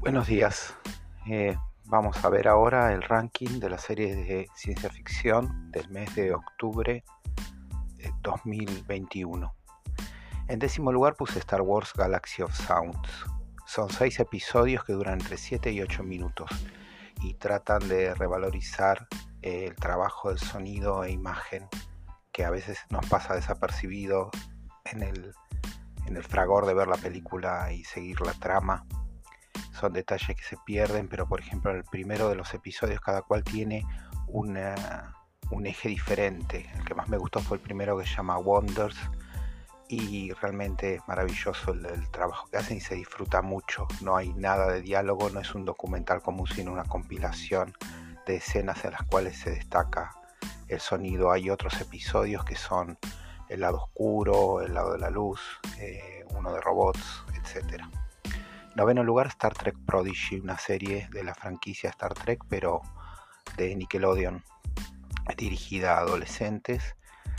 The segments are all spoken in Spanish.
Buenos días. Vamos a ver ahora el ranking de las series de ciencia ficción del mes de octubre de 2021. En 10º lugar puse Star Wars Galaxy of Sounds. Son 6 episodios que duran entre 7 y 8 minutos y tratan de revalorizar el trabajo del sonido e imagen que a veces nos pasa desapercibido en el fragor de ver la película y seguir la trama. Son detalles que se pierden, pero por ejemplo en el primero de los episodios cada cual tiene un eje diferente. El que más me gustó fue el primero, que se llama Wonders, y realmente es maravilloso el trabajo que hacen y se disfruta mucho. No hay nada de diálogo, no es un documental común, sino una compilación de escenas en las cuales se destaca el sonido. Hay otros episodios que son el lado oscuro, el lado de la luz, uno de robots, etcétera. 9º lugar, Star Trek Prodigy, una serie de la franquicia Star Trek, pero de Nickelodeon, dirigida a adolescentes.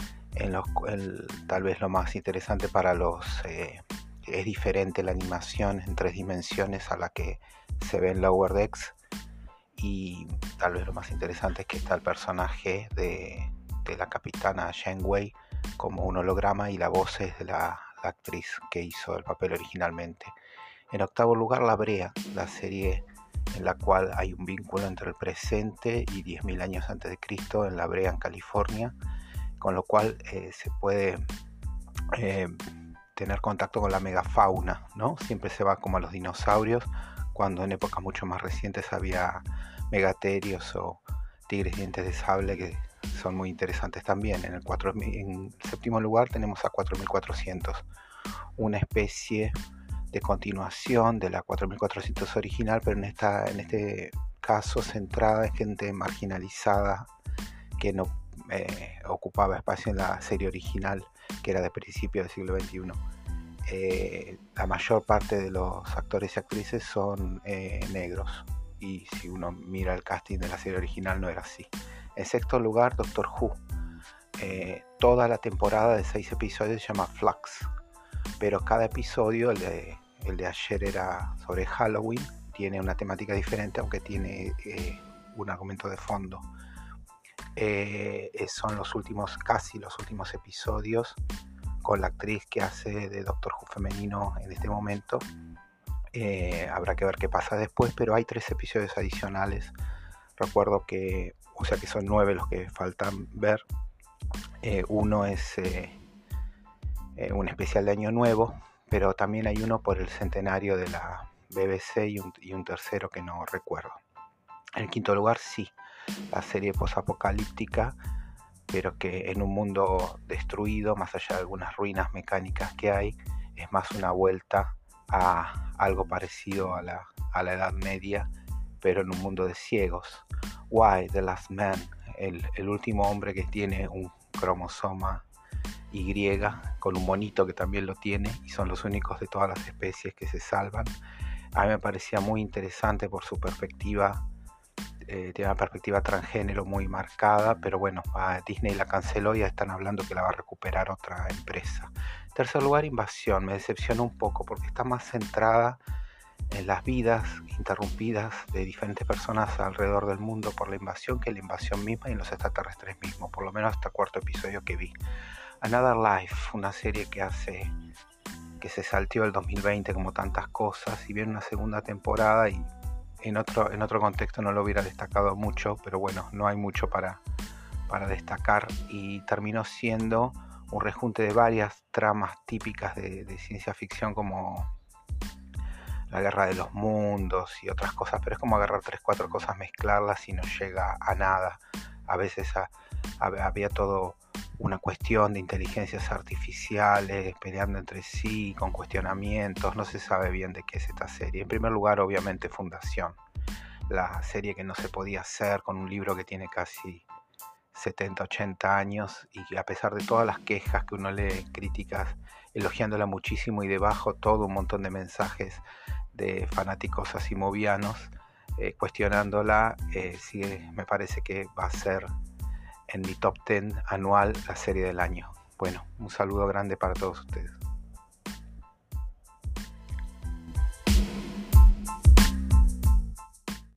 Tal vez lo más interesante para es diferente la animación en 3 dimensiones a la que se ve en Lower Decks, y tal vez lo más interesante es que está el personaje de la capitana Janeway como un holograma, y la voz es de la actriz que hizo el papel originalmente. En 8º lugar, La Brea, la serie en la cual hay un vínculo entre el presente y 10.000 años antes de Cristo en La Brea, en California, con lo cual se puede tener contacto con la megafauna, ¿no? Siempre se va como a los dinosaurios, cuando en épocas mucho más recientes había megaterios o tigres dientes de sable, que son muy interesantes también. En 7º lugar tenemos a 4400, una especie de continuación de la 4400 original, pero en este caso centrada en gente marginalizada que no ocupaba espacio en la serie original, que era de principios del siglo XXI. La mayor parte de los actores y actrices son negros, y si uno mira el casting de la serie original no era así. En 6º lugar, Doctor Who. Toda la temporada de 6 episodios se llama Flux, pero cada episodio, el de ayer era sobre Halloween, tiene una temática diferente, aunque tiene un argumento de fondo. Son casi los últimos episodios, con la actriz que hace de Doctor Who femenino en este momento. Habrá que ver qué pasa después, pero hay 3 episodios adicionales. Recuerdo que son 9 los que faltan ver. Uno es un especial de Año Nuevo, pero también hay uno por el centenario de la BBC y un tercero que no recuerdo. En 5º lugar, sí, la serie posapocalíptica, pero que en un mundo destruido, más allá de algunas ruinas mecánicas que hay, es más una vuelta a algo parecido a la Edad Media, pero en un mundo de ciegos. Why, The Last Man, el último hombre que tiene un cromosoma Y, con un monito que también lo tiene, y son los únicos de todas las especies que se salvan. A mí me parecía muy interesante por su perspectiva. Tiene una perspectiva transgénero muy marcada, pero bueno, Disney la canceló y ya están hablando que la va a recuperar otra empresa. En 3er lugar, Invasión. Me decepcionó un poco porque está más centrada en las vidas interrumpidas de diferentes personas alrededor del mundo por la invasión que la invasión misma y en los extraterrestres mismos, por lo menos hasta el 4º episodio que vi. Another Life, una serie que se salteó el 2020 como tantas cosas, y viene una segunda temporada, y en otro contexto no lo hubiera destacado mucho, pero bueno, no hay mucho para destacar, y terminó siendo un rejunte de varias tramas típicas de ciencia ficción, como la guerra de los mundos y otras cosas, pero es como agarrar 3-4 cosas, mezclarlas y no llega a nada. A veces había todo una cuestión de inteligencias artificiales peleando entre sí, con cuestionamientos. No se sabe bien de qué es esta serie. En primer lugar, obviamente, Fundación, la serie que no se podía hacer, con un libro que tiene casi 70-80 años, y a pesar de todas las quejas que uno lee, críticas elogiándola muchísimo, y debajo todo un montón de mensajes de fanáticos asimovianos cuestionándola, me parece que va a ser en mi top 10 anual la serie del año. Bueno, un saludo grande para todos ustedes.